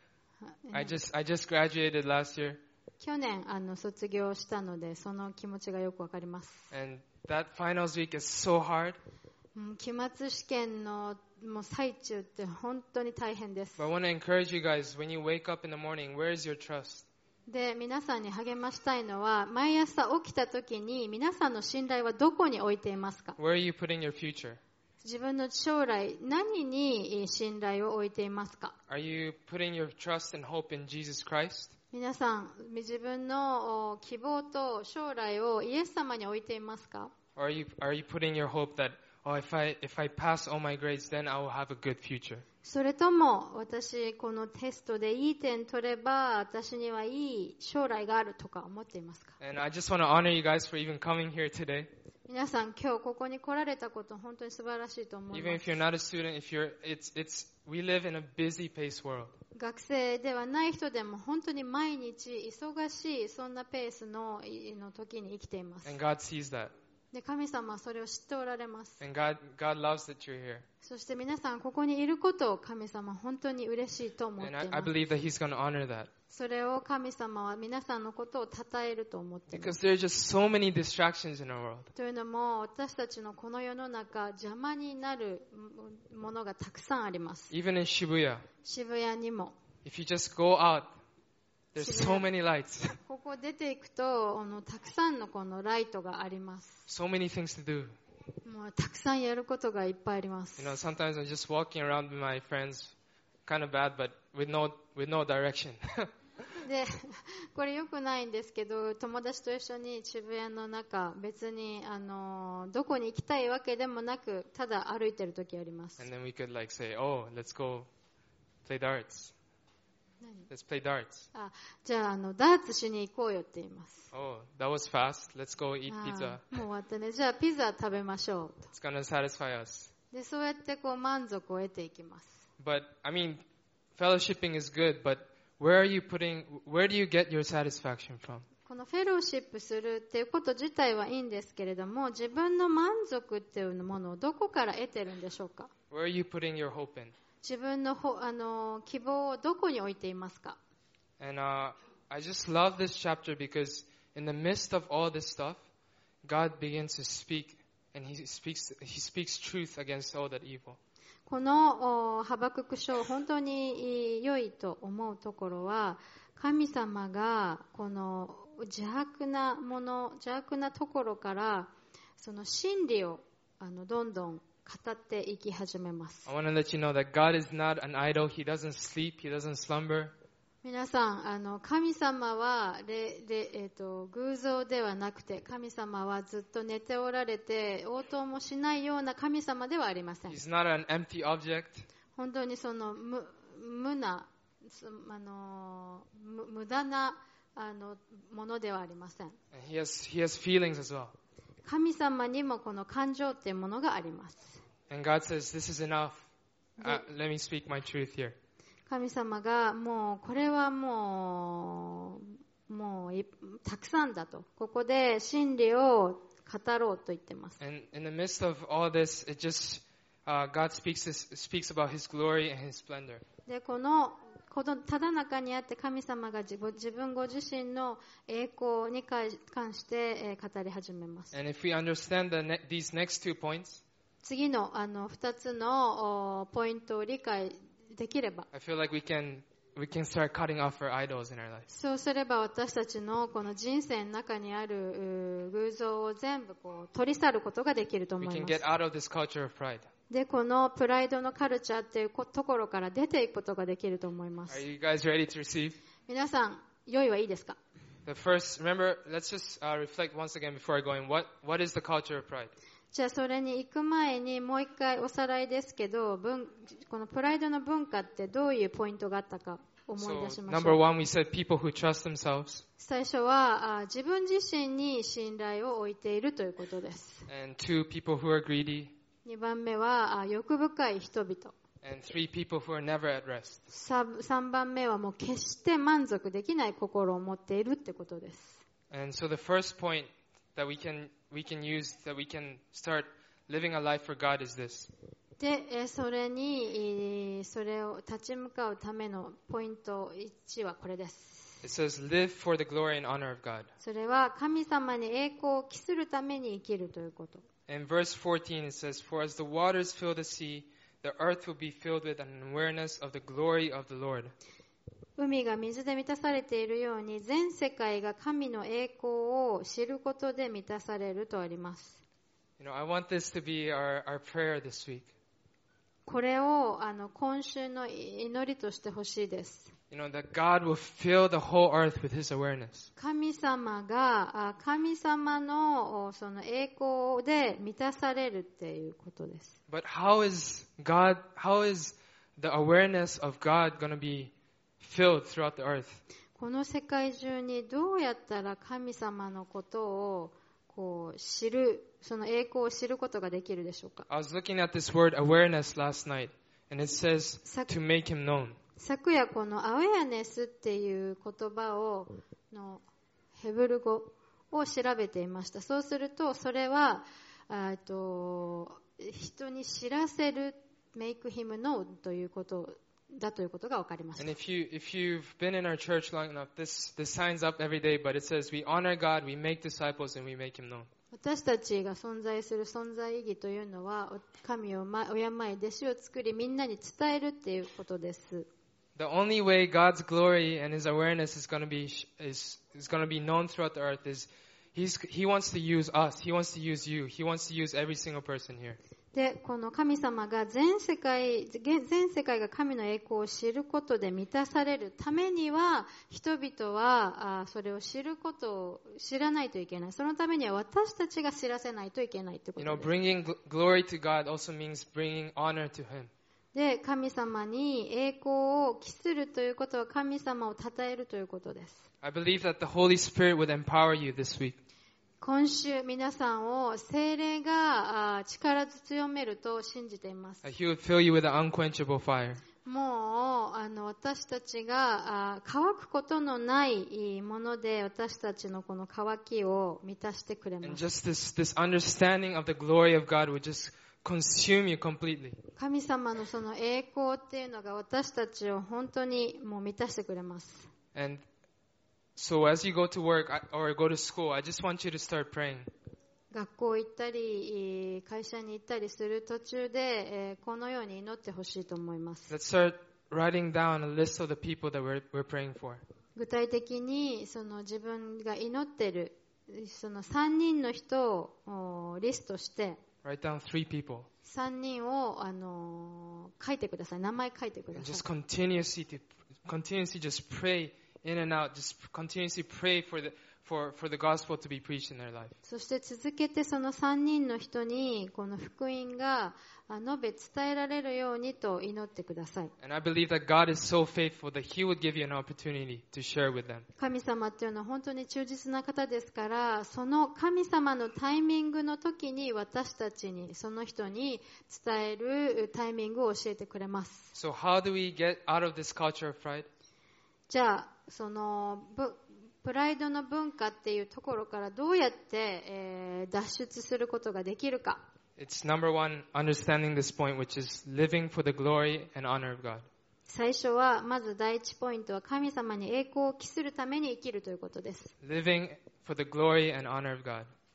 I just I just graduated last year, 去年あの卒業したのでその気持ちがよくわかります。 and that finals week is so hard. うん期末試験のもう最中って本当に大変です。 But I want to encourage you guys, when you wake up in the morning, where is your trust? で皆さんに励ましたいのは毎朝起きた時に皆さんの信頼はどこに置いていますか？ Where are you putting your future? 自分の将来何に信頼を置いていますか？ Are you putting your trust and hope in Jesus Christ? 皆さん自分のお希望と将来をイエス様に置いていますか？ Or are you are you putting your hope that, oh, if I if I pass all my grades, then I will have a good future? それとも私このテストでいい点取れば私にはいい将来があるとか思っていますか？ And I just want to honor you guys for even coming here today. 皆さん今日ここに来られたこと本当に素晴らしいと思い Even ま if す。 you're not a student, if you're it's it's we live in a busy paced world. 学生ではない人でも本当に毎日忙しいそんなペースのの時に生きています。 And God sees that. で神様はそれを知っておられます。 And God God loves that you're here. そして皆さんここにいることを神様は本当に嬉しいと思って And い I, I ます。 believe that He's going to honor that. それを神様は皆さんのことを称えると思っています。 Because there are just so many distractions in our world. というのも私たちのこの世の中邪魔になるものがたくさんあります。 Even in Shibuya, 渋谷にも if you just go out, there's so many lights, ここ出ていくとあのたくさんのこのライトがあります。 so many things to do. もうたくさんやることがいっぱいあります。 You know, sometimes I'm just walking around with my friends, kind of bad, but with no with no direction. でこれ良くないんですけど友達と一緒に渋谷の中別にあのどこに行きたいわけでもなくただ歩いてる時あります。 And then we could like say, oh, let's go play darts. 何 Let's play darts. あじゃあ、あのダーツしに行こうよって言います。 Oh, that was fast. Let's go eat あ pizza. もう終わったね。じゃあピザ食べましょうと。 It's gonna satisfy us. でそうやってこう満足を得ていきます。 But I mean, fellowshipping is good, but where are you putting, where do you get your satisfaction from? このフェローシップするっていうこと自体はいいんですけれども自分の満足っていうものをどこから得てるんでしょうか？ Where are you putting your hope in? 自分のほあの希望をどこに置いていますか？ And uh, I just love this chapter because in the midst of all this stuff, God begins to speak, and He speaks He speaks truth against all that evil. このハバクク書本当に良いと思うところは神様がこの邪悪なもの邪悪なところからその真理をあのどんどん語っていき始めます。 I want to let you know that God is not an idol. He doesn't sleep. He doesn't slumber. 皆さんあの神様はれれ、えー、と偶像ではなくて神様はずっと寝ておられて応答もしないような神様ではありません。 He's not an empty object. 本当にその無無なあの無無駄なあのものではありません。 And he has he has feelings as well. 神様にもこの感情っていうものがあります。 And God says, "This is enough. Uh, let me speak my truth here." 神様がもうこれはもうもういたくさんだとここで真理を語ろうと言ってます。 And in the midst of all this, it just uh, God speaks this, speaks about His glory and His splendor. でこのこのただ中にあって神様が自分自分ご自身の栄光に関して語り始めます。 And if we understand the ne- these next two points, 次のあのふたつのおポイントを理解できれば、 I feel like we can we can start cutting off our idols in our lives. そうすれば私たちのこの人生の中にあるう偶像を全部こう取り去ることができると We 思い can ま get す。 out of this culture of pride. で、このプライドのカルチャーっていうところから出ていくことができると思いま Are す。 you guys ready to receive? 皆さん、用意はいいですか？ The first, remember, let's just uh, reflect once again before I go in. What what is the culture of pride? じゃあそれに行く前にもう一回おさらいですけど、文このプライドの文化ってどういうポイントがあったか思い So 出しまし number ょう。 one, we said people who trust themselves, 最初はあ自分自身に信頼を置いているということです。 and two, people who are greedy, にばんめはあ欲深い人々。 and three, people who are never at rest. さんばんめはもう決して満足できない心を持っているってことです。 And so the first point that we can we can use that we can start living a life for God is this. で、えそれにえーそれを立ち向かうためのポイントいちはこれです。 It says, live for the glory and honor of God. それは神様に栄光を期するために生きるということ。 In verse fourteen, it says, For as the waters fill the sea, the earth will be filled with an awareness of the glory of the Lord. 海が水で満たされているように全世界が神の栄光を知ることで満たされるとあります。 You know, I want this to be our, our prayer this week. これをあの今週の祈りとしてほしいです。 You know, that God will fill the whole earth with His awareness. 神様があ神様のおその栄光で満たされるっていうことです。 But how is God, how is the awareness of God going to be filled throughout the earth? この世界中にどうやったら神様のことをこう知る、その栄光を知ることができるでしょうか。 I was looking at this word awareness last night, and it says to make Him known. 昨夜このアウェアネスっていう言葉をのヘブル語を調べていました。そうするとそれはあと人に知らせる make him know ということだということが分かりまし And た。 if you if you've been in our church long enough, this this signs up every day, but it says we honor God, we make disciples, and we make Him known. 私たちが存在する存在意義というのは神を敬い弟子を作りみんなに伝えるっていうことです。 The only way God's glory and His awareness is going to be is is going to be known throughout the earth is He's He wants to use us. He wants to use you. He wants to use every single person here. で、この神様が全世界、全世界が神の栄光を知ることで満たされるためには、人々はあそれを知ることを知らないといけない。そのためには私たちが知らせないといけないというこ You と know, です。 bringing gl- glory to God also means bringing honor to Him. で、神様に栄光を期するということは神様を称えるということです。 I believe that the Holy Spirit would empower you this week. 今週皆さんを聖霊があ力強めると信じています。 That He would fill you with an unquenchable fire. もうあの私たちがあ乾くことのないもので私たちのこの渇きを満たしてくれ And ます。 just this this understanding of the glory of God would just consume you completely. 神様のその栄光っていうのが私たちを本当にもう満たしてくれます。 And so as you go to work or go to school, I just want you to start praying. 学校行ったり会社に行ったりする途中でえーこのように祈ってほしいと思います。 Let's start writing down a list of the people that we're, we're praying for. 具体的にその自分が祈ってるそのさんにんの人をおリストして Write down three people. さんにんを、あのー書いてください。名前書いてくだ And さい。 just continuously to continuously just pray in and out. Just continuously pray for the for, for the gospel to be preached in their life. そして続けてそのさんにんの人にこの福音があ述べ伝えられるようにと祈ってください。 And I believe that God is so faithful that He would give you an opportunity to share with them. 神様っていうのは本当に忠実な方ですから、その神様のタイミングの時に私たちにその人に伝えるタイミングを教えてくれます。 So how do we get out of this culture of pride? じゃあそのぶプライドの文化っていうところからどうやって、えー脱出することができるか。 It's number one, understanding this point, which is living for the glory and honor of God. 最初はまず第一ポイントは神様に栄光を期するために生きるということです。 Living for the glory and honor of God.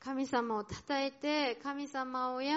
神様を称えて、神様を敬って、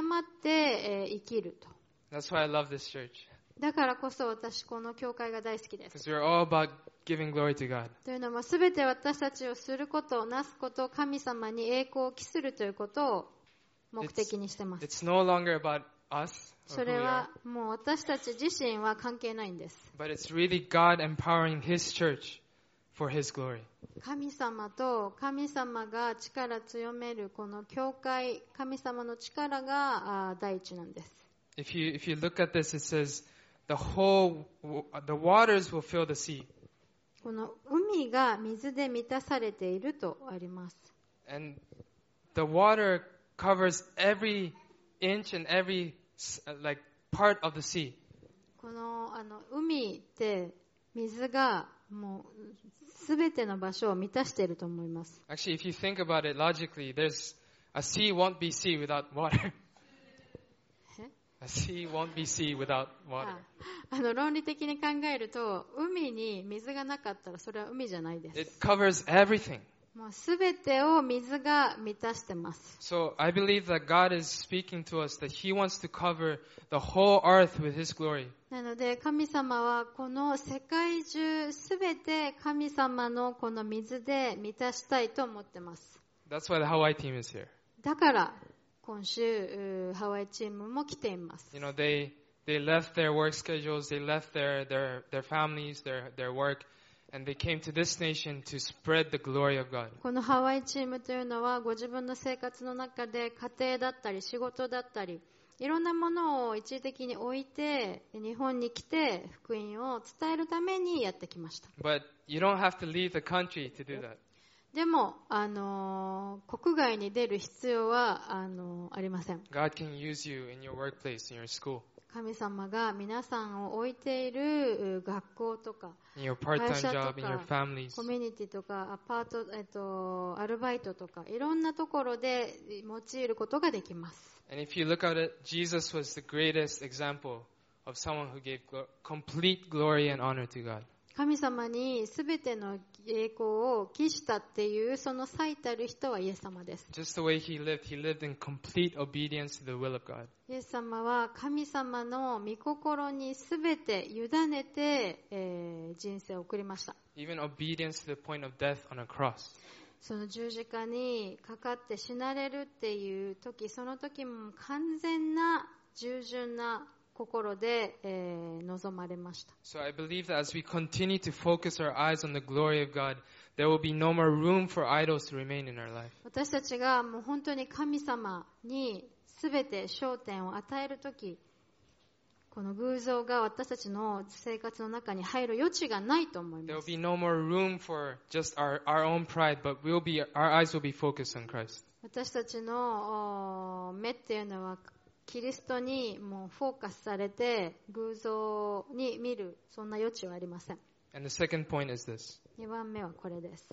えー生きると。 That's why I love this church. だからこそ私この教会が大好きです。 Because we're all about giving glory to God. というのもすべて私たちをすること、なすこと、神様に栄光を期するということを目的にしてます。 It's no longer about us そ or who れ we are, はもう私たち自身は関係ないんです。 but it's really God empowering His church for His glory. 神様と神様が力強めるこの教会、神様の力があ第一なんです。 If you if you look at this, it says the whole the waters will fill the sea, この海が水で満たされているとあります。 and the water covers every inch and every uh, like part of the sea. このあの海って水がもうすべての場所を満たしていると思います。 Actually, if you think about it logically, there's a sea won't be sea without water. え A sea won't be sea without water. ああの論理的に考えると海に水がなかったらそれは海じゃないです。 It covers everything. もうすべてを水が満たしてます。 So I believe that God is speaking to us that He wants to cover the whole earth with His glory. なので神様はこの世界中すべて神様のこの水で満たしたいと思ってます。 That's why the Hawaii team is here. だから今週うーハワイチームも来ています。 You know, they they left their work schedules, they left their their their families, their their work, and they came to this nation to spread the glory of God. このハワイチームというのはご自分の生活の中で家庭だったり仕事だったりいろんなものを一時的に置いて日本に来て福音を伝えるためにやってきました。 But you don't have to leave the country to do that. でも、あのー国外に出る必要はあのーありません。 God can use you in your workplace, in your school, 神様が皆さんを置いているう学校とか in your part-time 会社とか job, in your families. コミュニティとかアパート、えっと、アルバイトとかいろんなところで用いることができます。 And if you look at it, Jesus was the greatest example of someone who gave glo- complete glory and honor to God. 神様にすべての栄光を期したっていうその最たる人はイエス様です。 Just the way he lived, he lived in complete obedience to the will of God. イエス様は神様の御心にすべて委ねて、えー人生を送りました。 Even obedience to the point of death on a cross. その十字架にかかって死なれるっていう時、その時も完全な従順な心で、えー臨まれました。 So I believe that as we continue to focus our eyes on the glory of God, there will be no more room for idols to remain in our life. 私たちがもう本当に神様にすべて焦点を与えるとき、この偶像が私たちの生活の中に入る余地がないと思い There ま will す。 be no more room for just our, our own pride, but we'll be, our eyes will be focused on Christ. 私たちのお目っていうのはキリストにもうフォーカスされて偶像に見るそんな余地はありません。 And the second point is this. にばんめはこれです。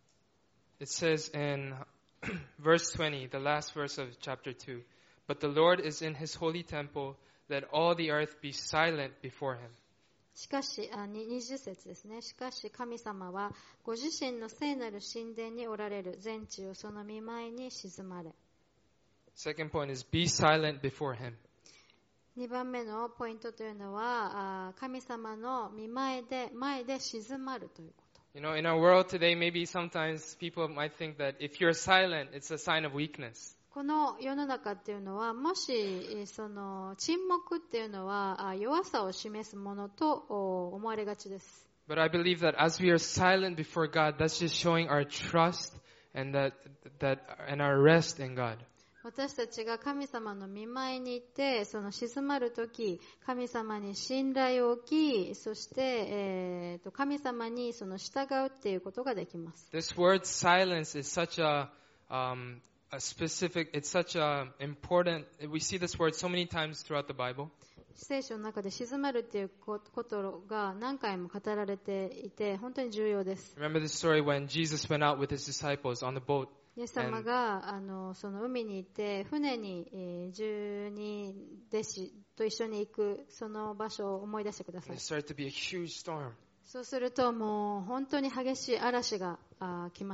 It says in verse twenty, the last verse of chapter two, But the Lord is in His holy temple, let all the earth be silent before Him. しかし、あににじゅっ節ですね。しかし神様はご自身の聖なる神殿におられる全地をその御前に静まれ。 Second point is be silent before Him. にばんめのポイントというのは、あ神様の御前で、前で静まるということ。 You know, in our world today, maybe sometimes people might think that if you're silent, it's a sign of weakness. この世の中っていうのは、もしえその沈黙っていうのはあ弱さを示すものとお思われがちです。 But I believe that as we are silent before God, that's just showing our trust and that that and our rest in God. 私たちが神様の御前に行ってその静まるとき神様に信頼を置きそして、えー、と神様にその従うっていうことができます。 This word silence is such a um, a specific. It's such a important. We see this word so many times throughout the Bible. 聖書の中で静まるっていうことが何回も語られていて本当に重要です。 Remember the story when Jesus went out with his disciples on the boat. イエス様があのその海に行って船に、えー、十二弟子と一緒に行くその場所を思い出してくださ There い。 started to be a huge storm. そうするともう本当に激しい嵐があ来ました。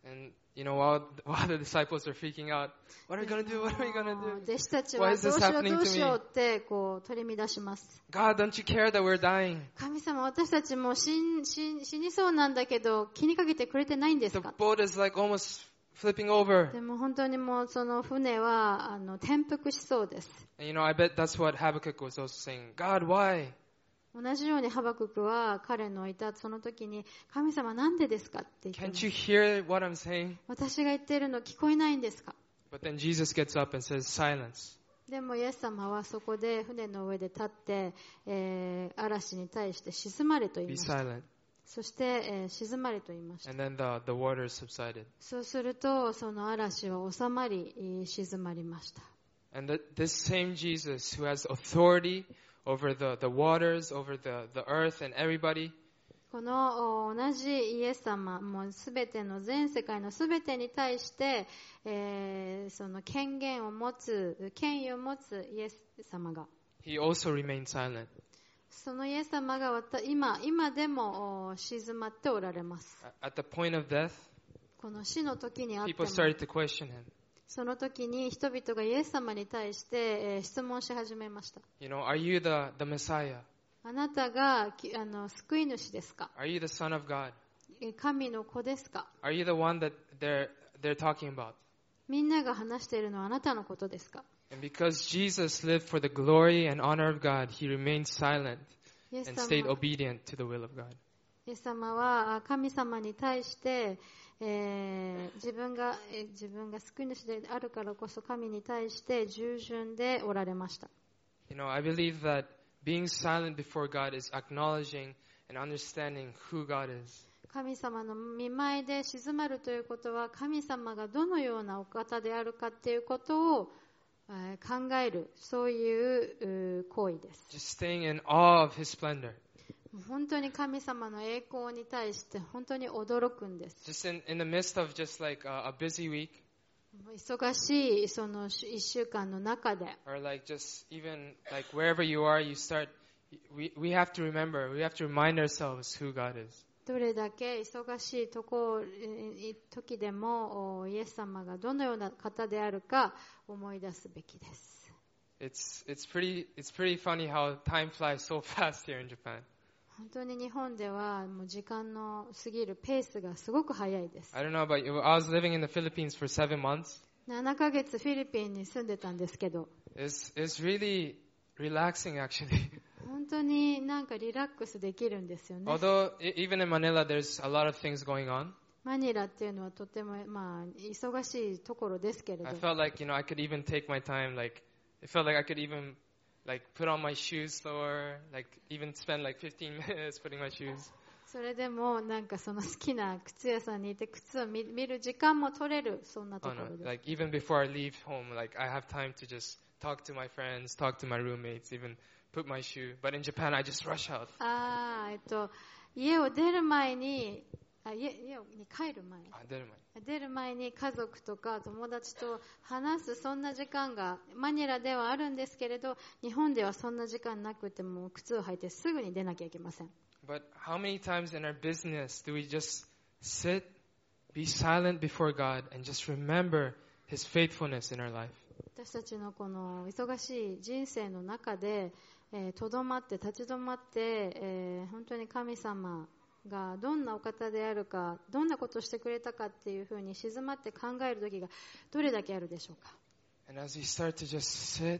And you know, while while the disciples are freaking out, what are we gonna do? What are we gonna do? 弟子たち Why は is ど this うしよう happening どう to し me? ようってこう取り乱します。 God, don't you care that we're dying? 神様、私たちもう死ん死ん死にそうなんだけど気にかけてくれてないんです The か？ boat is like almost flipping over. でも本当にもうその船はあの転覆しそうです。 And you know, I bet that's what Habakkuk was also saying. God, why? 同じようにハバククは彼のいたその時に神様なんでですかって言ってま Can't す。 you hear what I'm saying? 私が言っているの聞こえないんですか？ But then Jesus gets up and says, silence. でもイエス様はそこで船の上で立って、えー嵐に対して静まれと言い Be ました。 silent. そして、えー静まれと言いました。 And then the, the waters subsided. そうするとその嵐は収まり、えー静まりました。 And the, this same Jesus who has authority over the, the waters, over the, the earth and everybody, このお同じイエス様、もうすべての全世界のすべてに対して、えーその権限を持つ、権威を持つイエス様が、 he also remained silent. そのイエス様がわた今、今でもお静まっておられます。 At the point of death, この死の時にあって people も、 started to question him. その時に人々がイエス様に対して、えー質問し始めました。 You know, are you the, the Messiah? あなたがきあの救い主ですか？ Are you the Son of God? え神の子ですか？ Are you the one that they're, they're talking about? みんなが話しているのはあなたのことですか？ And because Jesus lived for the glory and honor of God, he remained silent イエス and 様 stayed obedient to the will of God. イエス様はあ神様に対して、えー自分がえー自分が救い主であるからこそ神に対して従順でおられました。 You know, I believe that being silent before God is acknowledging and understanding who God is. 神様の御前で静まるということは神様がどのようなお方であるかということを、えー考える、そういうう行為です。 Just staying in awe of his splendor. もう本当に神様の栄光に対して本当に驚くんです。 Just in, in the midst of just like a, a busy week, もう忙しいその一週間の中で、 or like just even like wherever you are, you start, we, we have to remember, we have to remind ourselves who God is. どれだけ忙しいとこえー時でもおイエス様がどのような方であるか思い出すべきです。 It's, it's pretty, it's pretty funny how time flies so fast here in Japan. 本当に日本ではもう時間の過ぎるペースがすごく早いです。 I don't know about you, I was living in the Philippines for seven months. ななかげつフィリピンに住んでたんですけど、 It's, it's really relaxing actually. 本当になんかリラックスできるんですよね。 Although e- even in Manila, there's a lot of things going on. マニラっていうのはとてもまあ忙しいところですけれど、 I felt like, you know, I could even take my time, like, it felt like I could even, like, put on my shoes slower, like, even spend like fifteen minutes putting my shoes. それでもなんかその好きな靴屋さんにいて靴を見見る時間も取れる、そんなと Oh こ no, ろです。 like, even before I leave home, like, I have time to just talk to my friends, talk to my roommates, even put my shoe. But in Japan, I just rush out. ああ、えっと、家を出る前に、あ家家に帰る前、 Ah, never mind. 出る前に家族とか友達と話すそんな時間がマニラではあるんですけれど、日本ではそんな時間なくても靴を履いてすぐに出なきゃいけません。 But how many times in our business do we just sit, be silent before God, and just remember His faithfulness in our life? 私たちのこの忙しい人生の中で、えー、とどまって立ち止まって、えー、本当に神様がどんなお方であるか、どんなことをしてくれたかっていうふうに静まって考える時がどれだけあるでしょうか。 And as we start to just sit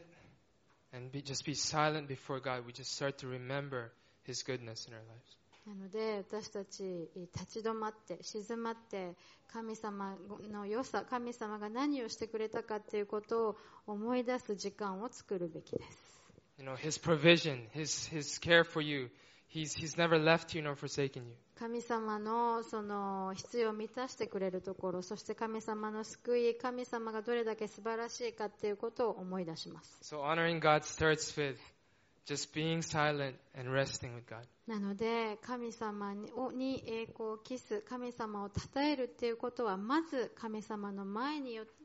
and be, just be silent before God, we just start to remember His goodness in our lives. なので私たち立ち止まって静まって神様の良さ、神様が何をしてくれたかっていうことを思い出す時間を作るべきです。 You know, His provision, His His care for you. He's He's never left you nor forsaken you. 神様のその必要を満たしてくれるところ、そして神様の救い、神様がどれだけ素晴らしいかっていうことを思い出します。 So honoring God starts with just being silent and resting with God. なので神様にに栄光を期す、神様を称えるっていうことはまず神様の前によって、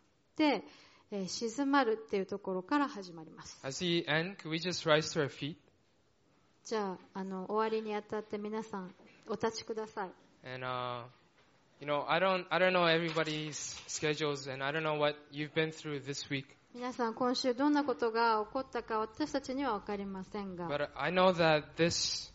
えー、静まるっていうところから始まります。 As we end, could we just rise to our feet? じゃあ、あの終わりにあたって皆さんお立ちください。 And uh, You know, I don't, I don't know everybody's schedules, and I don't know what you've been through this week. 皆さん今週どんなことが起こったか私たちには分かりませんが、 But I know that this,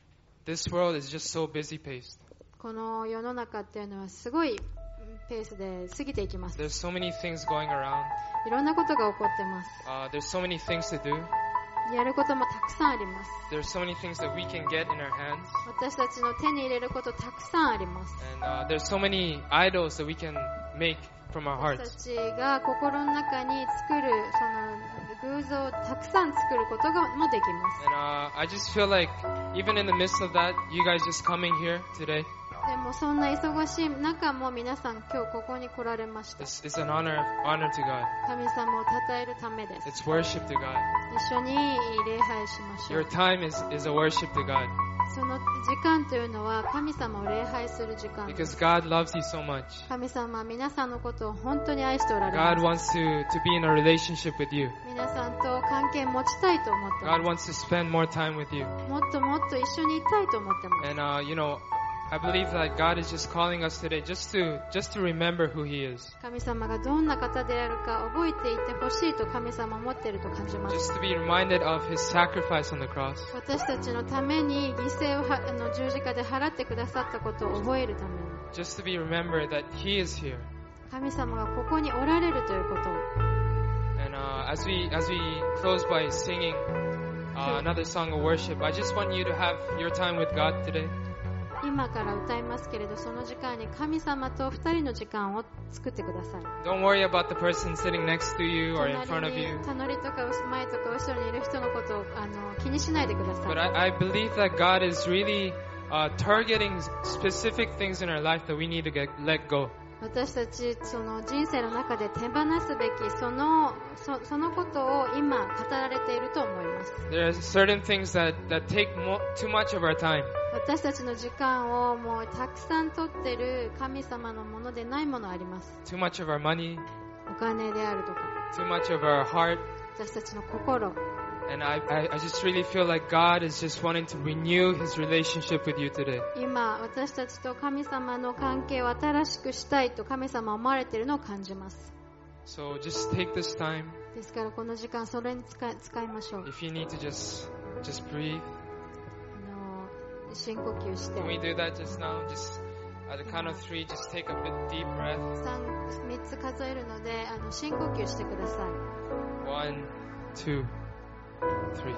this world is just so busy-paced. この世の中っていうのはすごいペースで過ぎていきます。 There's so many things going around. いろんなことが起こってます。 Uh, there's so many things to do. やることもたくさんあります。 There's so many things that we can get in our hands. 私たちの手に入れることたくさんあります。 And uh, there's so many idols that we can make from our 私 hearts. たちが心の中に作るその偶像をたくさん作ることがもできます。 And uh, I just feel like even in the midst of that, you guys just coming here today, でもそんな忙しい中も皆さん今日ここに来られました。 it's, it's an honor, honor to God. 神様を称えるためです。 It's worship to God. 一緒に礼拝しましょ Your う。 time is, is a worship to God その時間というのは神様を礼拝する時間です。 because God loves you so much. 神様は皆さんのことを本当に愛しておられ God ます。 wants to, to be in a relationship with you. 皆さんと関係持ちたいと思ってま God wants to spend more time with you. す。もっともっと一緒にいたいと思ってます。 And uh, you know, I believe that God is just calling us today just to just to remember who He is, 神様がどんな方であるか覚えていてほしいと神様は思っていると感じます。 just to be reminded of His sacrifice on the cross, 私たちのために犠牲をはあの十字架で払ってくださったことを覚えるために、 just to be remembered that He is here. 神様がここにおられるということを。 And uh, as we as we close by singing uh, another song of worship, I just want you to have your time with God today. 今から歌いますけれど、その時間に神様と二人の時間を作ってください。 Don't worry about the person sitting next to you or in front 隣 of に you. 隣とか前とか後ろにいる人のことをあの気にしないでください。 But I, I believe that God is really uh, targeting specific things in our life that we need to get let go. 私たちその人生の中で手放すべきその そ, そのことを今語られていると思います。 There are certain things that, that take mo- too much of our time. 私たちの時間をもうたくさん取っている神様のものでないものあります。 Too much of our money, お金であるとか too much of our heart. 私たちの心、 And I, I, I just really feel like God is just wanting to renew His relationship with you today. 今私たちと神様の関係を新しくしたいと神様は思われているのを感じます。 So just take this time. ですからこの時間それに使い、使いましょう。 If you need to just just breathe. あの深呼吸して Can we do that just now? Just at the count of three, just take a bit deep breath. みっつ数えるのであの深呼吸してください。 One, two, three.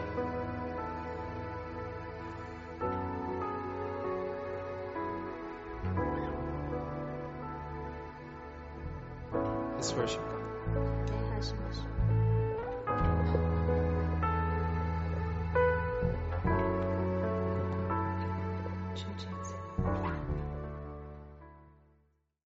Let's worship God. 礼拝しましょう。